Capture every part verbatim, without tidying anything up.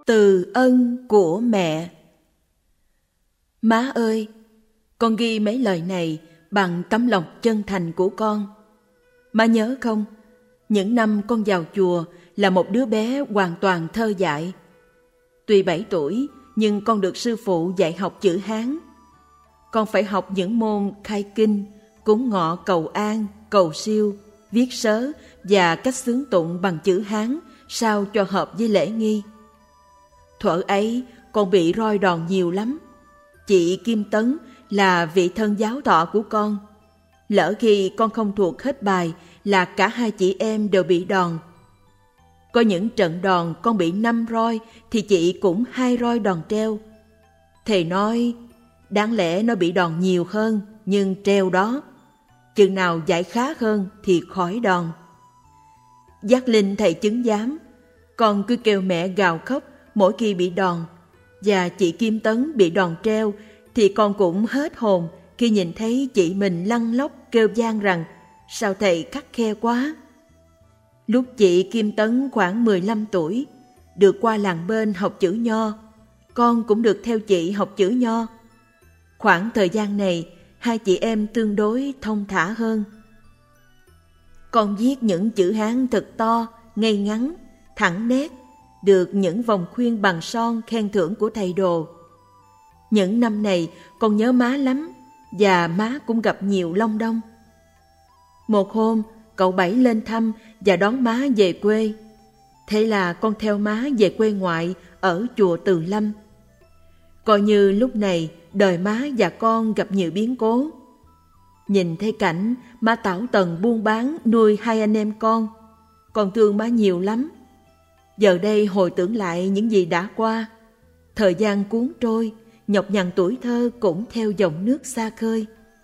Từ ân của mẹ. Má ơi, con ghi mấy lời này bằng tấm lòng chân thành của con. Má nhớ không, những năm con vào chùa là một đứa bé hoàn toàn thơ dại. Tuy bảy tuổi nhưng con được sư phụ dạy học chữ Hán. Con phải học những môn khai kinh, cúng ngọ cầu an, cầu siêu, viết sớ và cách xướng tụng bằng chữ Hán sao cho hợp với lễ nghi. Thuở ấy con bị roi đòn nhiều lắm. Chị Kim Tấn là vị thân giáo thọ của con. Lỡ khi con không thuộc hết bài là cả hai chị em đều bị đòn. Có những trận đòn con bị năm roi thì chị cũng hai roi đòn treo. Thầy nói, đáng lẽ nó bị đòn nhiều hơn nhưng treo đó. Chừng nào giải khá hơn thì khỏi đòn. Giác Linh thầy chứng giám, con cứ kêu mẹ gào khóc mỗi khi bị đòn. Và chị Kim Tấn bị đòn treo thì con cũng hết hồn khi nhìn thấy chị mình lăn lóc kêu van rằng sao thầy khắt khe quá. Lúc chị Kim Tấn khoảng mười lăm tuổi, được qua làng bên học chữ Nho, con cũng được theo chị học chữ Nho. Khoảng thời gian này, hai chị em tương đối thông thả hơn. Con viết những chữ Hán thật to, ngay ngắn, thẳng nét, được những vòng khuyên bằng son khen thưởng của thầy đồ. Những năm này con nhớ má lắm, và má cũng gặp nhiều long đong. Một hôm, cậu Bảy lên thăm và đón má về quê. Thế là con theo má về quê ngoại ở chùa Từ Lâm. Coi như lúc này đời má và con gặp nhiều biến cố. Nhìn thấy cảnh má tảo tần buôn bán nuôi hai anh em con, con thương má nhiều lắm. Giờ đây hồi tưởng lại những gì đã qua, thời gian cuốn trôi, nhọc nhằn tuổi thơ cũng theo dòng nước xa khơi.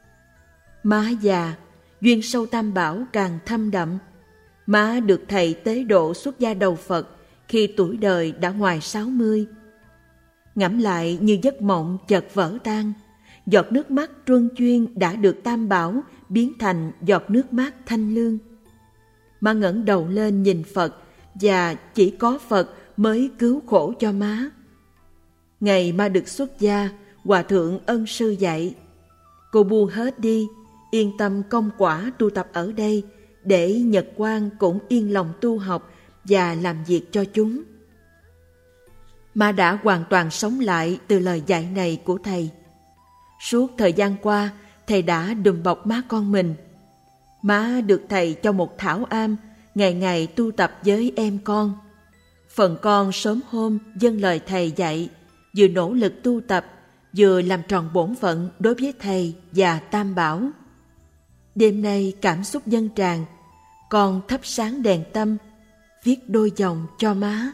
Má già, duyên sâu tam bảo càng thâm đậm. Má được thầy tế độ xuất gia đầu Phật khi tuổi đời đã ngoài sáu mươi. Ngẫm lại như giấc mộng chợt vỡ tan, giọt nước mắt truân chuyên đã được tam bảo biến thành giọt nước mắt thanh lương. Má ngẩng đầu lên nhìn Phật, và chỉ có Phật mới cứu khổ cho má. Ngày má được xuất gia, Hòa thượng Ân sư dạy, cô buông hết đi, yên tâm công quả tu tập ở đây, để Nhật Quang cũng yên lòng tu học và làm việc cho chúng. Má đã hoàn toàn sống lại từ lời dạy này của thầy. Suốt thời gian qua, thầy đã đùm bọc má con mình. Má được thầy cho một thảo am, ngày ngày tu tập với em con. Phần con sớm hôm dâng lời thầy dạy, vừa nỗ lực tu tập, vừa làm tròn bổn phận đối với thầy và tam bảo. Đêm nay cảm xúc dâng tràn, con thắp sáng đèn tâm, viết đôi dòng cho má.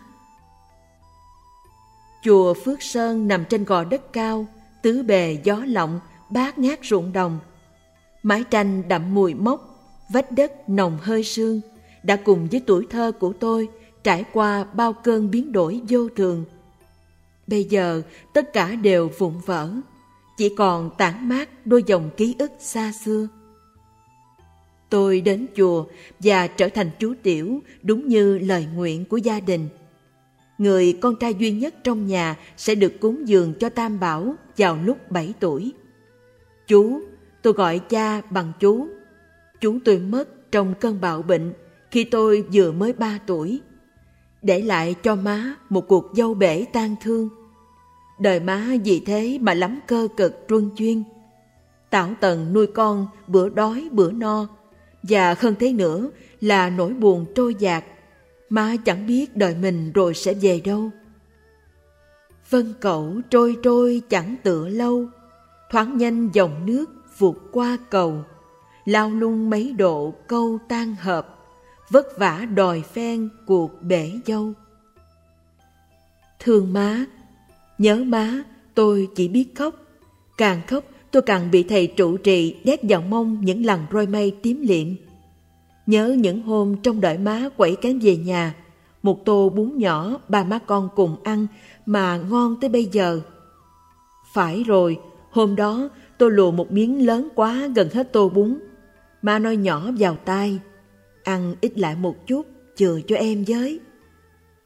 Chùa Phước Sơn nằm trên gò đất cao, tứ bề gió lộng, bát ngát ruộng đồng. Mái tranh đậm mùi mốc, vách đất nồng hơi sương, đã cùng với tuổi thơ của tôi trải qua bao cơn biến đổi vô thường. Bây giờ tất cả đều vụn vỡ, chỉ còn tản mát đôi dòng ký ức xa xưa. Tôi đến chùa và trở thành chú tiểu đúng như lời nguyện của gia đình. Người con trai duy nhất trong nhà sẽ được cúng dường cho tam bảo vào lúc bảy tuổi. Chú, tôi gọi cha bằng chú. Chú tôi mất trong cơn bạo bệnh khi tôi vừa mới ba tuổi, để lại cho má một cuộc dâu bể tang thương. Đời má vì thế mà lắm cơ cực truân chuyên. Tảo tần nuôi con bữa đói bữa no, và hơn thế nữa là nỗi buồn trôi dạt. Má chẳng biết đời mình rồi sẽ về đâu. Vân cẩu trôi trôi chẳng tựa lâu, thoáng nhanh dòng nước vụt qua cầu. Lao lung mấy độ câu tan hợp, vất vả đòi phen cuộc bể dâu. Thương má, nhớ má, tôi chỉ biết khóc. Càng khóc tôi càng bị thầy trụ trì đét vào mông những lần roi mây tím liệm. Nhớ những hôm trong đợi má quẩy cánh về nhà, một tô bún nhỏ ba má con cùng ăn mà ngon tới bây giờ. Phải rồi, hôm đó tôi lùa một miếng lớn quá gần hết tô bún. Má nói nhỏ vào tai, ăn ít lại một chút, chừa cho em với.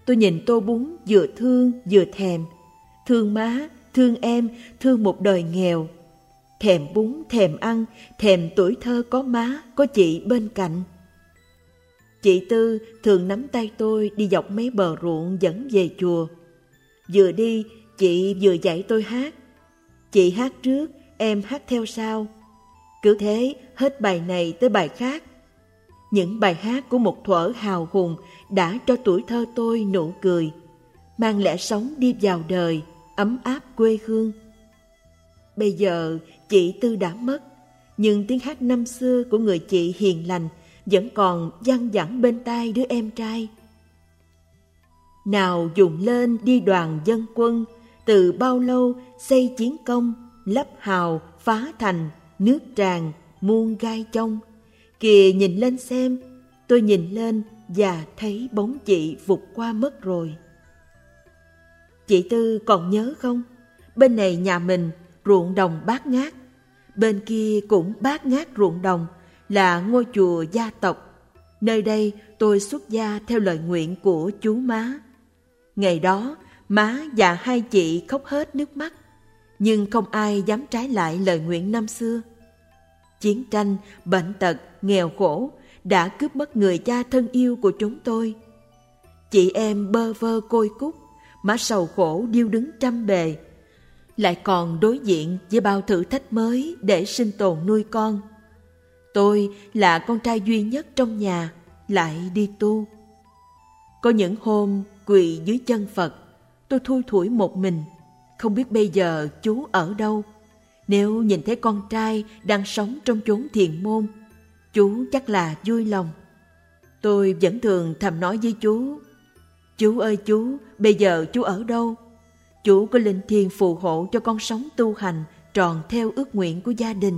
Tôi nhìn tô bún vừa thương vừa thèm. Thương má, thương em, thương một đời nghèo. Thèm bún, thèm ăn, thèm tuổi thơ có má, có chị bên cạnh. Chị Tư thường nắm tay tôi đi dọc mấy bờ ruộng dẫn về chùa. Vừa đi, chị vừa dạy tôi hát. Chị hát trước, em hát theo sau. Cứ thế, hết bài này tới bài khác. Những bài hát của một thuở hào hùng đã cho tuổi thơ tôi nụ cười, mang lẽ sống đi vào đời, ấm áp quê hương. Bây giờ chị Tư đã mất, nhưng tiếng hát năm xưa của người chị hiền lành vẫn còn văng vẳng bên tai đứa em trai. Nào dùng lên đi đoàn dân quân, từ bao lâu xây chiến công, lấp hào phá thành, nước tràn muôn gai trong. Kìa nhìn lên xem, tôi nhìn lên và thấy bóng chị vụt qua mất rồi. Chị Tư còn nhớ không? Bên này nhà mình ruộng đồng bát ngát, bên kia cũng bát ngát ruộng đồng, là ngôi chùa gia tộc. Nơi đây tôi xuất gia theo lời nguyện của chú má. Ngày đó, má và hai chị khóc hết nước mắt, nhưng không ai dám trái lại lời nguyện năm xưa. Chiến tranh, bệnh tật, nghèo khổ đã cướp mất người cha thân yêu của chúng tôi. Chị em bơ vơ côi cút, má sầu khổ điêu đứng trăm bề, lại còn đối diện với bao thử thách mới để sinh tồn nuôi con. Tôi là con trai duy nhất trong nhà, lại đi tu. Có những hôm quỳ dưới chân Phật, tôi thui thủi một mình, không biết bây giờ chú ở đâu. Nếu nhìn thấy con trai đang sống trong chốn thiền môn, chú chắc là vui lòng. Tôi vẫn thường thầm nói với chú: Chú ơi chú, bây giờ chú ở đâu? Chú có linh thiêng phù hộ cho con sống tu hành tròn theo ước nguyện của gia đình.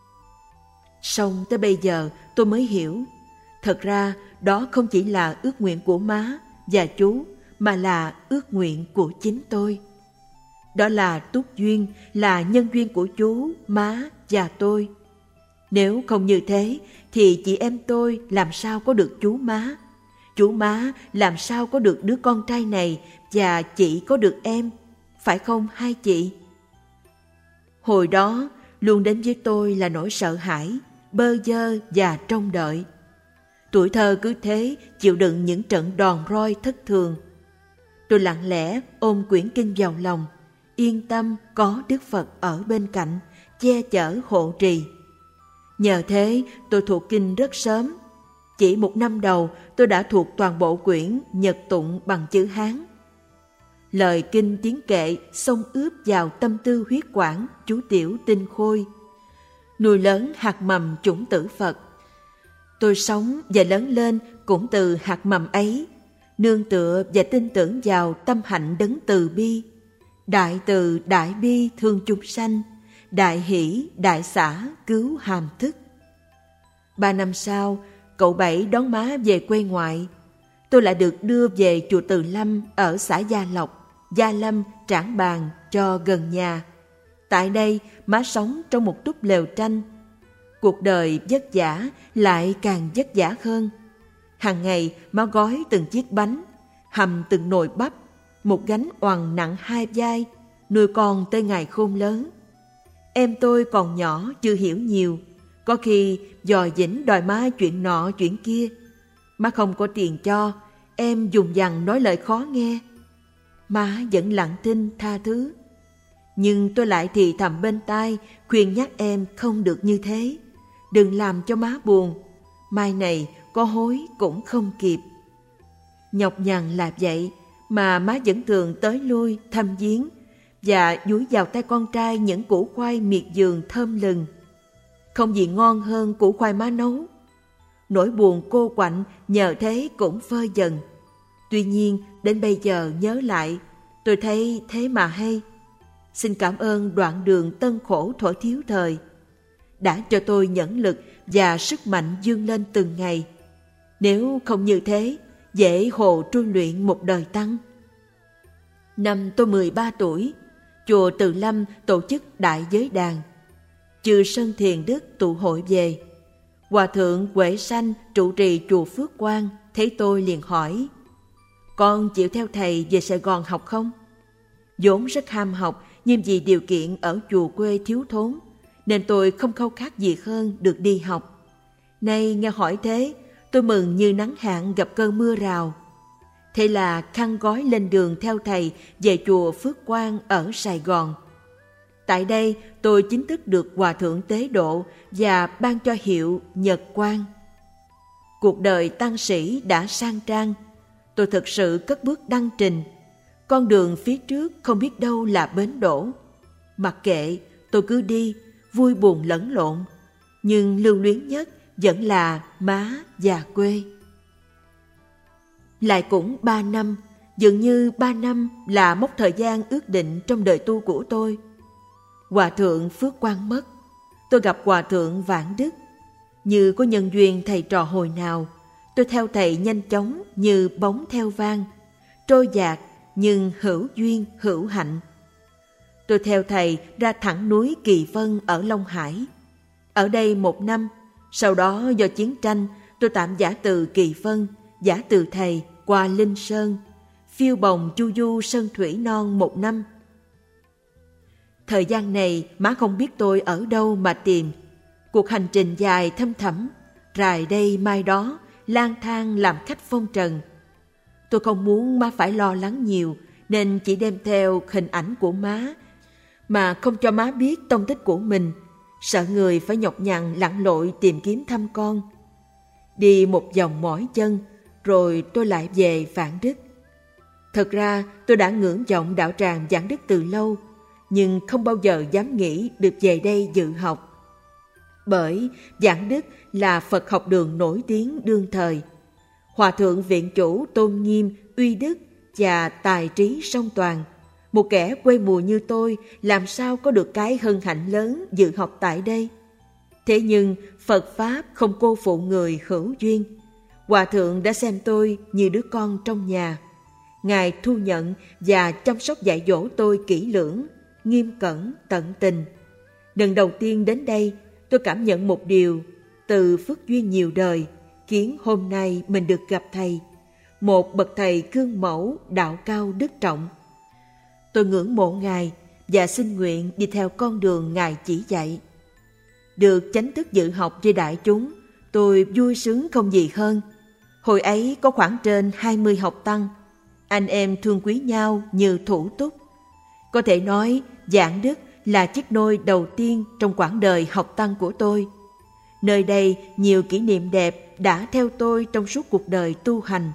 Xong tới bây giờ tôi mới hiểu, thật ra đó không chỉ là ước nguyện của má và chú, mà là ước nguyện của chính tôi. Đó là túc duyên, là nhân duyên của chú, má và tôi. Nếu không như thế thì chị em tôi làm sao có được chú má, chú má làm sao có được đứa con trai này, và chị có được em, phải không hai chị? Hồi đó luôn đến với tôi là nỗi sợ hãi, bơ vơ và trông đợi. Tuổi thơ cứ thế chịu đựng những trận đòn roi thất thường. Tôi lặng lẽ ôm quyển kinh vào lòng, yên tâm có Đức Phật ở bên cạnh, che chở hộ trì. Nhờ thế tôi thuộc kinh rất sớm. Chỉ một năm đầu tôi đã thuộc toàn bộ quyển Nhật Tụng bằng chữ Hán. Lời kinh tiếng kệ xông ướp vào tâm tư huyết quản chú tiểu tinh khôi, nuôi lớn hạt mầm chủng tử Phật. Tôi sống và lớn lên cũng từ hạt mầm ấy, nương tựa và tin tưởng vào tâm hạnh đấng từ bi, đại từ đại bi thương chúng sanh, đại hỷ đại xả cứu hàm thức. Ba năm sau, cậu Bảy đón má về quê ngoại. Tôi lại được đưa về chùa Từ Lâm ở xã Gia Lộc, Gia Lâm, Trảng Bàng cho gần nhà. Tại đây, má sống trong một túp lều tranh. Cuộc đời vất vả lại càng vất vả hơn. Hàng ngày má gói từng chiếc bánh, hầm từng nồi bắp, một gánh oằn nặng hai vai, nuôi con tới ngày khôn lớn. Em tôi còn nhỏ chưa hiểu nhiều, có khi dò dĩnh đòi má chuyện nọ chuyện kia. Má không có tiền cho, em dùng dằng nói lời khó nghe. Má vẫn lặng thinh tha thứ. Nhưng tôi lại thì thầm bên tai khuyên nhắc em không được như thế. Đừng làm cho má buồn, mai này có hối cũng không kịp. Nhọc nhằn là vậy mà má vẫn thường tới lui thăm viếng và dúi vào tay con trai những củ khoai miệt vườn thơm lừng. Không gì ngon hơn củ khoai má nấu. Nỗi buồn cô quạnh nhờ thế cũng phơ dần. Tuy nhiên đến bây giờ nhớ lại, tôi thấy thế mà hay. Xin cảm ơn đoạn đường tân khổ thuở thiếu thời, đã cho tôi nhẫn lực và sức mạnh vươn lên từng ngày. Nếu không như thế, dễ hồ trui luyện một đời tăng. Năm tôi mười ba tuổi, chùa Từ Lâm tổ chức đại giới đàn. Chư Sơn Thiền Đức tụ hội về. Hòa thượng Huệ Sanh trụ trì chùa Phước Quang thấy tôi liền hỏi: con chịu theo thầy về Sài Gòn học không? Vốn rất ham học, nhưng vì điều kiện ở chùa quê thiếu thốn, nên tôi không khao khát gì hơn được đi học. Nay nghe hỏi thế, tôi mừng như nắng hạn gặp cơn mưa rào. Thế là khăn gói lên đường theo thầy về chùa Phước Quang ở Sài Gòn. Tại đây, tôi chính thức được Hòa Thượng tế độ và ban cho hiệu Nhật Quang. Cuộc đời tăng sĩ đã sang trang, tôi thực sự cất bước đăng trình. Con đường phía trước không biết đâu là bến đỗ. Mặc kệ, tôi cứ đi, vui buồn lẫn lộn. Nhưng lưu luyến nhất vẫn là má và quê. Lại cũng ba năm, dường như ba năm là mốc thời gian ước định trong đời tu của tôi. Hòa Thượng Phước Quang mất, tôi gặp Hòa Thượng Vạn Đức. Như có nhân duyên thầy trò hồi nào, tôi theo thầy nhanh chóng như bóng theo vang, trôi dạt nhưng hữu duyên hữu hạnh. Tôi theo thầy ra thẳng núi Kỳ Vân ở Long Hải. Ở đây một năm, sau đó do chiến tranh, tôi tạm giả từ Kỳ Vân, giả từ thầy qua Linh Sơn, phiêu bồng chu du sơn thủy non một năm. Thời gian này má không biết tôi ở đâu mà tìm. Cuộc hành trình dài thăm thẳm, rài đây mai đó, lang thang làm khách phong trần. Tôi không muốn má phải lo lắng nhiều, nên chỉ đem theo hình ảnh của má, mà không cho má biết tông tích của mình, sợ người phải nhọc nhằn lặn lội tìm kiếm thăm con. Đi một vòng mỏi chân, rồi tôi lại về Vạn Đức. Thật ra tôi đã ngưỡng vọng đạo tràng Vạn Đức từ lâu, nhưng không bao giờ dám nghĩ được về đây dự học. Bởi Vạn Đức là Phật học đường nổi tiếng đương thời. Hòa thượng viện chủ tôn nghiêm, uy đức và tài trí song toàn. Một kẻ quê mùa như tôi làm sao có được cái hân hạnh lớn dự học tại đây. Thế nhưng Phật Pháp không cô phụ người hữu duyên. Hòa thượng đã xem tôi như đứa con trong nhà. Ngài thu nhận và chăm sóc dạy dỗ tôi kỹ lưỡng, nghiêm cẩn, tận tình. Lần đầu tiên đến đây, tôi cảm nhận một điều từ phước duyên nhiều đời, khiến hôm nay mình được gặp thầy, một bậc thầy gương mẫu, đạo cao đức trọng. Tôi ngưỡng mộ Ngài và xin nguyện đi theo con đường Ngài chỉ dạy. Được chánh thức dự học với đại chúng, tôi vui sướng không gì hơn. Hồi ấy có khoảng trên hai mươi học tăng, anh em thương quý nhau như thủ túc. Có thể nói Vạn Đức là chiếc nôi đầu tiên trong quãng đời học tăng của tôi. Nơi đây nhiều kỷ niệm đẹp đã theo tôi trong suốt cuộc đời tu hành.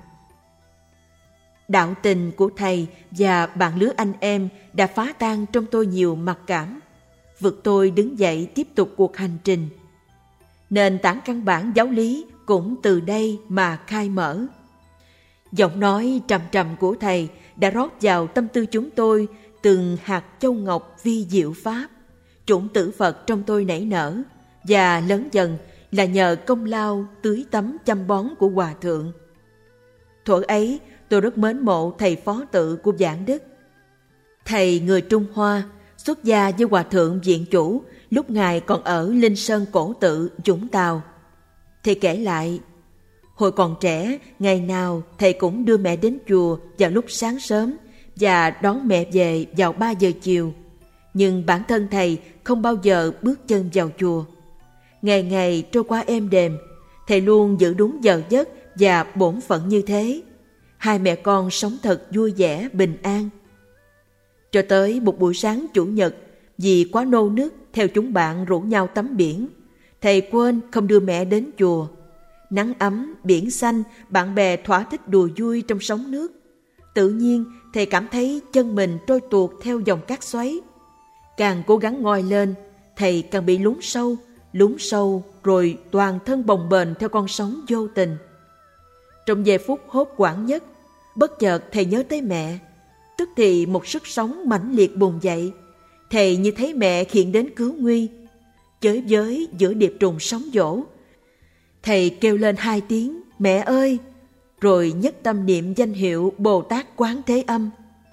Đạo tình của thầy và bạn lứa anh em đã phá tan trong tôi nhiều mặc cảm, vực tôi đứng dậy tiếp tục cuộc hành trình. Nền tảng căn bản giáo lý cũng từ đây mà khai mở. Giọng nói trầm trầm của thầy đã rót vào tâm tư chúng tôi từng hạt châu ngọc vi diệu pháp. Chủng tử Phật trong tôi nảy nở, và lớn dần là nhờ công lao tưới tắm chăm bón của Hòa thượng. Thuở ấy tôi rất mến mộ thầy phó tự của Vạn Đức. Thầy người Trung Hoa, xuất gia với Hòa thượng viện chủ lúc Ngài còn ở Linh Sơn Cổ Tự, Vũng Tàu. Thầy kể lại, hồi còn trẻ, ngày nào thầy cũng đưa mẹ đến chùa vào lúc sáng sớm và đón mẹ về vào ba giờ chiều. Nhưng bản thân thầy không bao giờ bước chân vào chùa. Ngày ngày trôi qua êm đềm, thầy luôn giữ đúng giờ giấc và bổn phận như thế. Hai mẹ con sống thật vui vẻ, bình an. Cho tới một buổi sáng chủ nhật, vì quá nô nức theo chúng bạn rủ nhau tắm biển, thầy quên không đưa mẹ đến chùa. Nắng ấm, biển xanh, bạn bè thỏa thích đùa vui trong sóng nước. Tự nhiên thầy cảm thấy chân mình trôi tuột theo dòng cát xoáy. Càng cố gắng ngoi lên, thầy càng bị lún sâu, lún sâu rồi toàn thân bồng bềnh theo con sóng vô tình. Trong giây phút hốt hoảng nhất, bất chợt thầy nhớ tới mẹ. Tức thì một sức sống mãnh liệt bùng dậy. Thầy như thấy mẹ hiện đến cứu nguy. Chới với giữa điệp trùng sóng dỗ, thầy kêu lên hai tiếng mẹ ơi, rồi nhất tâm niệm danh hiệu Bồ Tát Quán Thế Âm.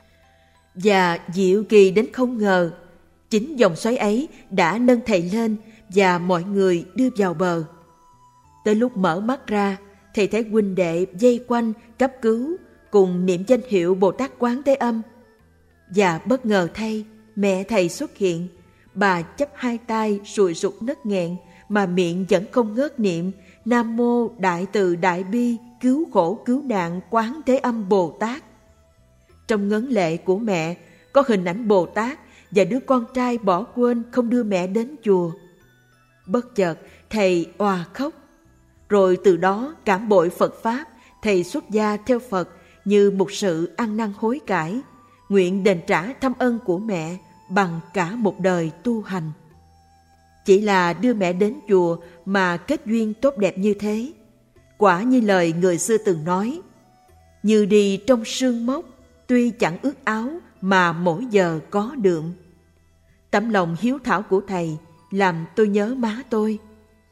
Và diệu kỳ đến không ngờ, chính dòng xoáy ấy đã nâng thầy lên và mọi người đưa vào bờ. Tới lúc mở mắt ra, thầy thấy huynh đệ vây quanh cấp cứu, cùng niệm danh hiệu Bồ Tát Quán Thế Âm. Và bất ngờ thay, mẹ thầy xuất hiện. Bà chắp hai tay sùi sụt nấc nghẹn mà miệng vẫn không ngớt niệm Nam Mô Đại Từ Đại Bi Cứu Khổ Cứu Nạn Quán Thế Âm Bồ Tát. Trong ngấn lệ của mẹ có hình ảnh Bồ Tát và đứa con trai bỏ quên không đưa mẹ đến chùa. Bất chợt thầy òa khóc. Rồi từ đó cảm bội Phật Pháp, thầy xuất gia theo Phật như một sự ăn năn hối cải, nguyện đền trả thâm ân của mẹ bằng cả một đời tu hành. Chỉ là đưa mẹ đến chùa mà kết duyên tốt đẹp như thế. Quả như lời người xưa từng nói, như đi trong sương mốc, tuy chẳng ướt áo mà mỗi giờ có đượm. Tấm lòng hiếu thảo của thầy làm tôi nhớ má tôi.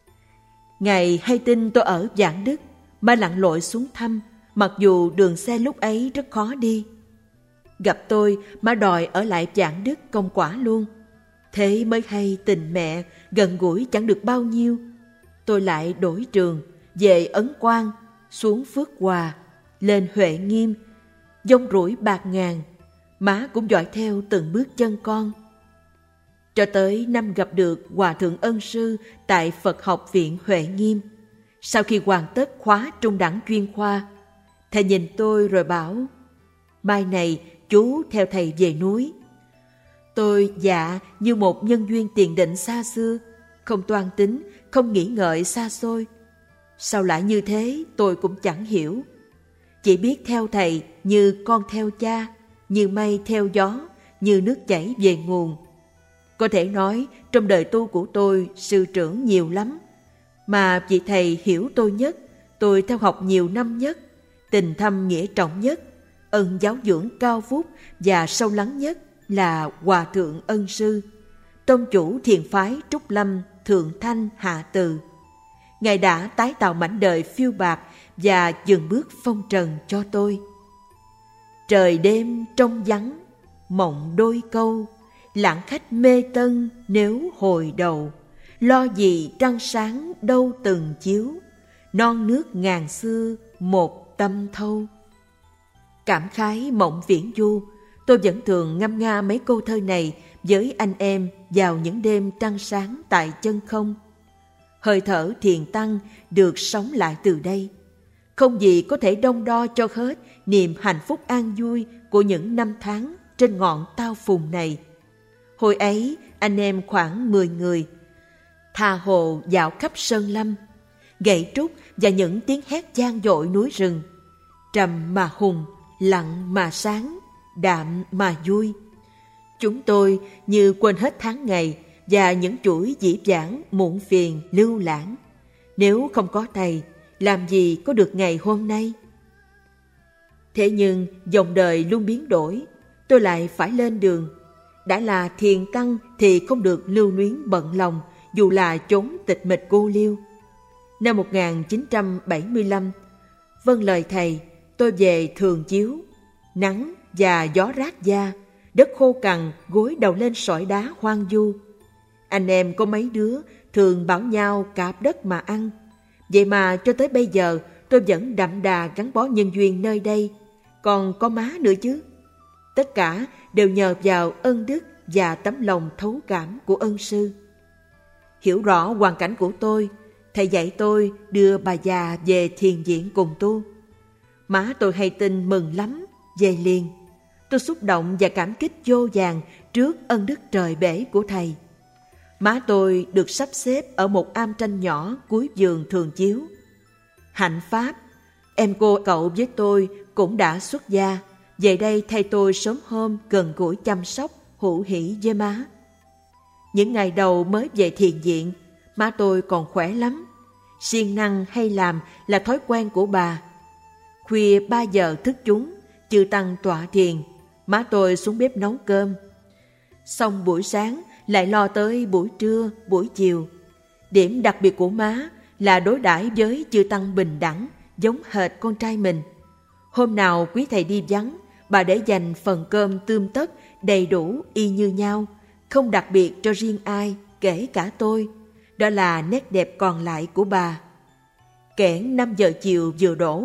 Ngày hay tin tôi ở Giảng Đức, má lặn lội xuống thăm, mặc dù đường xe lúc ấy rất khó đi. Gặp tôi, má đòi ở lại Giảng Đức công quả luôn. Thế mới hay tình mẹ gần gũi chẳng được bao nhiêu. Tôi lại đổi trường, về Ấn Quang, xuống Phước Hòa, lên Huệ Nghiêm, dông rủi bạc ngàn. Má cũng dõi theo từng bước chân con. Cho tới năm gặp được Hòa Thượng Ân Sư tại Phật học viện Huệ Nghiêm. Sau khi hoàn tất khóa trung đẳng chuyên khoa, thầy nhìn tôi rồi bảo, mai này chú theo thầy về núi. Tôi dạ như một nhân duyên tiền định xa xưa, không toan tính, không nghĩ ngợi xa xôi. Sao lại như thế tôi cũng chẳng hiểu. Chỉ biết theo thầy như con theo cha, như mây theo gió, như nước chảy về nguồn. Có thể nói trong đời tu của tôi sư trưởng nhiều lắm, mà vị thầy hiểu tôi nhất, tôi theo học nhiều năm nhất, tình thâm nghĩa trọng nhất, ân giáo dưỡng cao phúc và sâu lắng nhất là Hòa Thượng Ân Sư, tông chủ thiền phái Trúc Lâm Thượng Thanh Hạ Từ. Ngài đã tái tạo mảnh đời phiêu bạt và dừng bước phong trần cho tôi. Trời đêm trong vắng, mộng đôi câu, lãng khách mê tân nếu hồi đầu, lo gì trăng sáng đâu từng chiếu, non nước ngàn xưa một tâm thâu. Cảm khái mộng viễn du, tôi vẫn thường ngâm nga mấy câu thơ này với anh em vào những đêm trăng sáng tại chân không. Hơi thở thiền tăng được sống lại từ đây. Không gì có thể đong đo cho hết niềm hạnh phúc an vui của những năm tháng trên ngọn Tao Phùng này. Hồi ấy anh em khoảng mười người, tha hồ dạo khắp sơn lâm, gậy trúc và những tiếng hét vang dội núi rừng. Trầm mà hùng, lặng mà sáng, đạm mà vui. Chúng tôi như quên hết tháng ngày và những chuỗi dĩ vãng muộn phiền lưu lãng. Nếu không có thầy, làm gì có được ngày hôm nay? Thế nhưng dòng đời luôn biến đổi, tôi lại phải lên đường. Đã là thiền tăng thì không được lưu luyến bận lòng, dù là chốn tịch mịch cô liêu. Năm một nghìn chín trăm bảy mươi lăm, vâng lời thầy, tôi về Thường Chiếu. Nắng và gió rát da, đất khô cằn gối đầu lên sỏi đá hoang vu. Anh em có mấy đứa thường bảo nhau cạp đất mà ăn. Vậy mà cho tới bây giờ tôi vẫn đậm đà gắn bó nhân duyên nơi đây. Còn có má nữa chứ. Tất cả đều nhờ vào ân đức và tấm lòng thấu cảm của ân sư. Hiểu rõ hoàn cảnh của tôi, thầy dạy tôi đưa bà già về thiền viện cùng tu. Má tôi hay tin mừng lắm, về liền. Tôi xúc động và cảm kích vô vàn trước ân đức trời bể của thầy. Má tôi được sắp xếp ở một am tranh nhỏ cuối vườn Thường Chiếu. Hạnh Pháp, em cô cậu với tôi cũng đã xuất gia, về đây thay tôi sớm hôm gần gũi chăm sóc, hữu hỷ với má. Những ngày đầu mới về thiền viện, má tôi còn khỏe lắm. Siêng năng hay làm là thói quen của bà. Khuya ba giờ thức chúng, chư tăng tọa thiền, má tôi xuống bếp nấu cơm. Xong buổi sáng lại lo tới buổi trưa, buổi chiều. Điểm đặc biệt của má là đối đãi với chư tăng bình đẳng, giống hệt con trai mình. Hôm nào quý thầy đi vắng, bà để dành phần cơm tươm tất đầy đủ y như nhau, không đặc biệt cho riêng ai, kể cả tôi. Đó là nét đẹp còn lại của bà. Kẻn năm giờ chiều vừa đổ,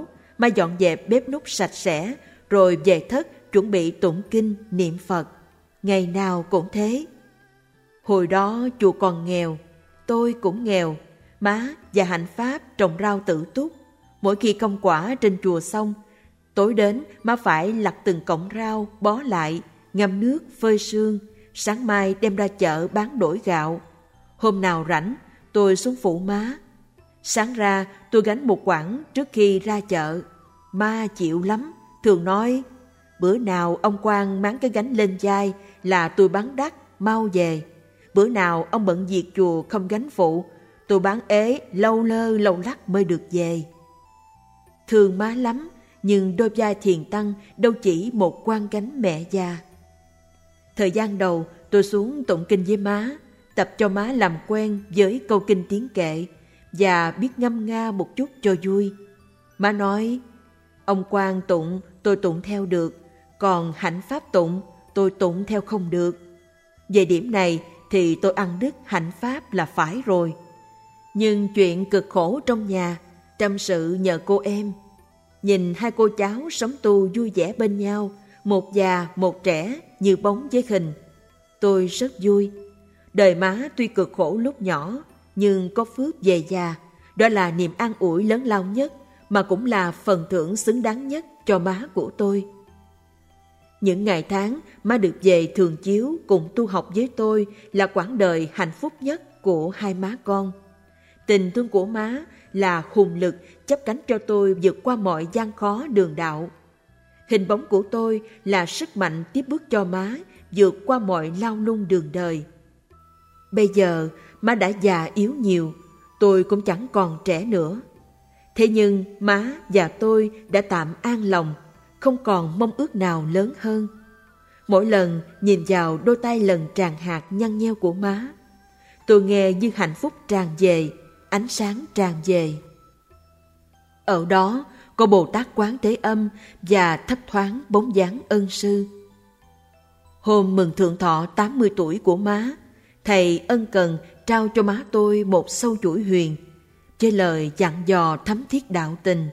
má dọn dẹp bếp núc sạch sẽ, rồi về thất chuẩn bị tụng kinh niệm Phật. Ngày nào cũng thế. Hồi đó chùa còn nghèo, tôi cũng nghèo. Má và Hạnh Pháp trồng rau tự túc. Mỗi khi công quả trên chùa xong, tối đến má phải lặt từng cọng rau, bó lại, ngâm nước, phơi sương. Sáng mai đem ra chợ bán đổi gạo. Hôm nào rảnh, tôi xuống phụ má. Sáng ra tôi gánh một quãng trước khi ra chợ. Má chịu lắm, thường nói, bữa nào ông Quang máng cái gánh lên vai là tôi bán đắt, mau về. Bữa nào ông bận việc chùa không gánh phụ, tôi bán ế, lâu lơ lâu lắc mới được về. Thương má lắm, nhưng đôi vai thiền tăng đâu chỉ một quan gánh mẹ già. Thời gian đầu tôi xuống tụng kinh với má, tập cho má làm quen với câu kinh tiếng kệ và biết ngâm nga một chút cho vui. Má nói, ông Quang tụng tôi tụng theo được, còn Hạnh Pháp tụng tôi tụng theo không được. Về điểm này thì tôi ăn đứt Hạnh Pháp là phải rồi. Nhưng chuyện cực khổ trong nhà, tâm sự nhờ cô em. Nhìn hai cô cháu sống tu vui vẻ bên nhau, một già một trẻ như bóng với hình, tôi rất vui. Đời má tuy cực khổ lúc nhỏ, nhưng có phước về già, đó là niềm an ủi lớn lao nhất, mà cũng là phần thưởng xứng đáng nhất cho má của tôi. Những ngày tháng má được về Thường Chiếu cùng tu học với tôi là quãng đời hạnh phúc nhất của hai má con. Tình thương của má là hùng lực chắp cánh cho tôi vượt qua mọi gian khó đường đạo. Hình bóng của tôi là sức mạnh tiếp bước cho má vượt qua mọi lao lung đường đời. Bây giờ má đã già yếu nhiều, tôi cũng chẳng còn trẻ nữa. Thế nhưng má và tôi đã tạm an lòng, không còn mong ước nào lớn hơn. Mỗi lần nhìn vào đôi tay lần tràn hạt nhăn nheo của má, tôi nghe như hạnh phúc tràn về, ánh sáng tràn về. Ở đó có Bồ Tát Quán Thế Âm và thấp thoáng bóng dáng ân sư. Hôm mừng thượng thọ tám mươi tuổi của má, thầy ân cần trao cho má tôi một sâu chuỗi huyền với lời dặn dò thấm thiết đạo tình.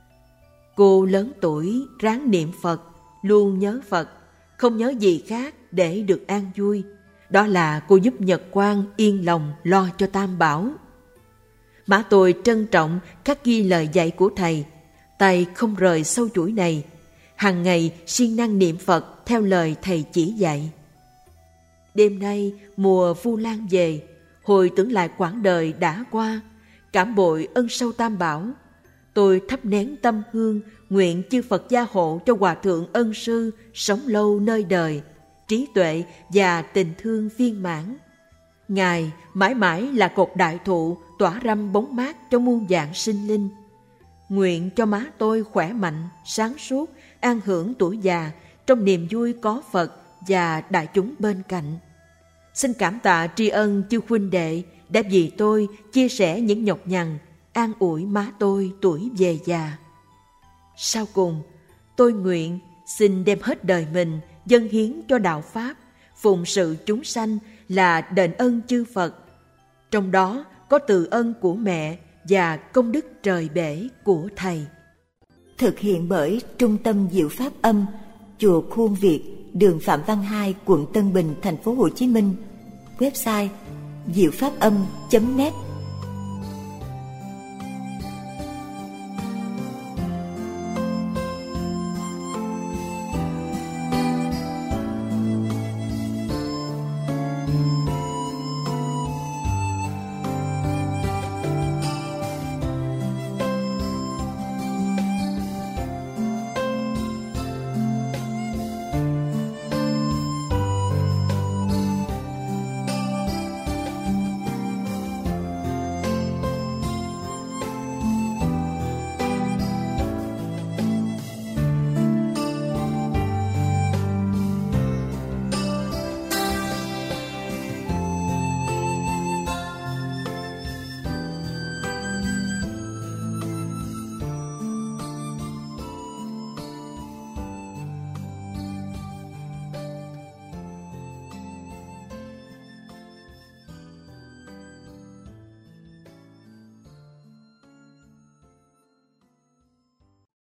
Cô lớn tuổi ráng niệm Phật, luôn nhớ Phật, không nhớ gì khác để được an vui. Đó là cô giúp Nhật Quang yên lòng lo cho Tam Bảo. Má tôi trân trọng khắc ghi lời dạy của thầy, tay không rời sâu chuỗi này, hàng ngày siêng năng niệm Phật theo lời thầy chỉ dạy. Đêm nay mùa Vu Lan về, hồi tưởng lại quãng đời đã qua, cảm bội ân sâu Tam Bảo, tôi thắp nén tâm hương nguyện chư Phật gia hộ cho Hòa Thượng Ân Sư sống lâu nơi đời, trí tuệ và tình thương viên mãn. Ngài mãi mãi là cột đại thụ tỏa râm bóng mát cho muôn vạn sinh linh. Nguyện cho má tôi khỏe mạnh, sáng suốt, an hưởng tuổi già trong niềm vui có Phật và đại chúng bên cạnh. Xin cảm tạ tri ân chư huynh đệ đã vì tôi chia sẻ những nhọc nhằn, an ủi má tôi tuổi về già. Sau cùng, tôi nguyện xin đem hết đời mình dâng hiến cho đạo Pháp, phụng sự chúng sanh là đền ơn chư Phật. Trong đó có từ ân của mẹ và công đức trời bể của thầy. Thực hiện bởi Trung tâm Diệu Pháp Âm, Chùa Khuôn Việt, đường Phạm Văn Hai, quận Tân Bình, thành phố Hồ Chí Minh. Website diệu pháp âm chấm net.